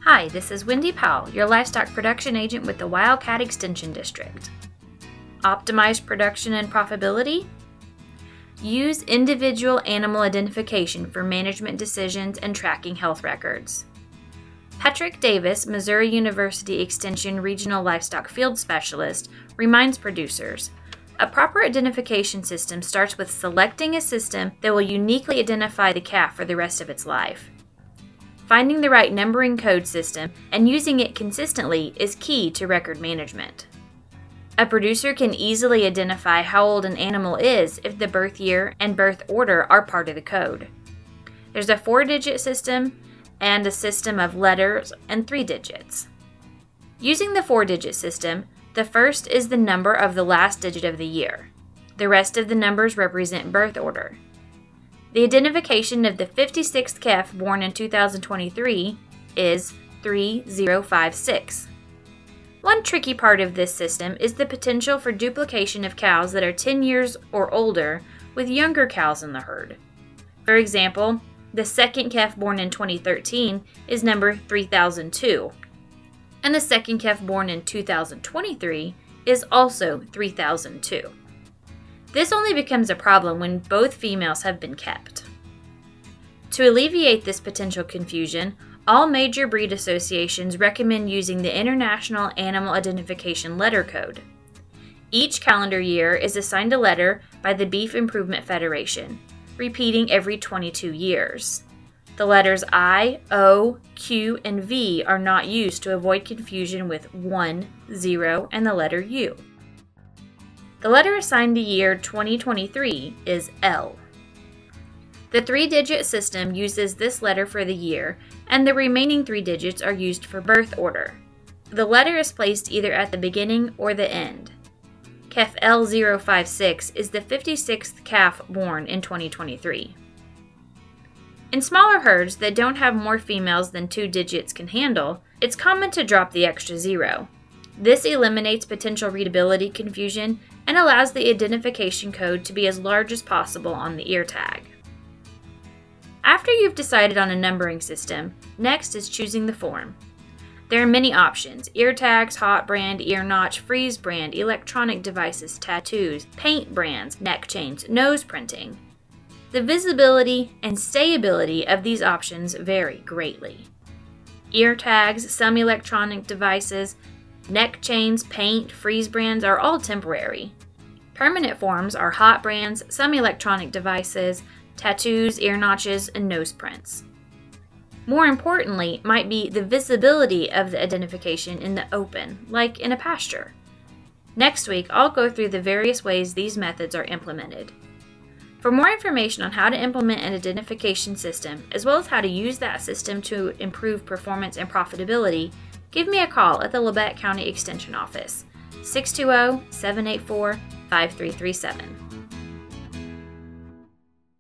Hi, this is Wendy Powell, your livestock production agent with the Wildcat Extension District. Optimize production and profitability? Use individual animal identification for management decisions and tracking health records. Patrick Davis, Missouri University Extension Regional Livestock Field Specialist, reminds producers, a proper identification system starts with selecting a system that will uniquely identify the calf for the rest of its life. Finding the right numbering code system and using it consistently is key to record management. A producer can easily identify how old an animal is if the birth year and birth order are part of the code. There's a 4-digit system and a system of letters and 3 digits. Using the 4-digit system, the first is the number of the last digit of the year. The rest of the numbers represent birth order. The identification of the 56th calf born in 2023 is 3056. One tricky part of this system is the potential for duplication of cows that are 10 years or older with younger cows in the herd. For example, the second calf born in 2013 is number 3002, and the second calf born in 2023 is also 3002. This only becomes a problem when both females have been kept. To alleviate this potential confusion, all major breed associations recommend using the International Animal Identification Letter Code. Each calendar year is assigned a letter by the Beef Improvement Federation, repeating every 22 years. The letters I, O, Q, and V are not used to avoid confusion with 1, 0, and the letter U. The letter assigned to year 2023 is L. The 3-digit system uses this letter for the year, and the remaining 3 digits are used for birth order. The letter is placed either at the beginning or the end. Calf L056 is the 56th calf born in 2023. In smaller herds that don't have more females than 2 digits can handle, it's common to drop the extra 0. This eliminates potential readability confusion and allows the identification code to be as large as possible on the ear tag. After you've decided on a numbering system, next is choosing the form. There are many options: ear tags, hot brand, ear notch, freeze brand, electronic devices, tattoos, paint brands, neck chains, nose printing. The visibility and stayability of these options vary greatly. Ear tags, some electronic devices, neck chains, paint, freeze brands are all temporary. Permanent forms are hot brands, some electronic devices, tattoos, ear notches, and nose prints. More importantly might be the visibility of the identification in the open, like in a pasture. Next week, I'll go through the various ways these methods are implemented. For more information on how to implement an identification system, as well as how to use that system to improve performance and profitability, give me a call at the Labette County Extension Office, 620-784-5337.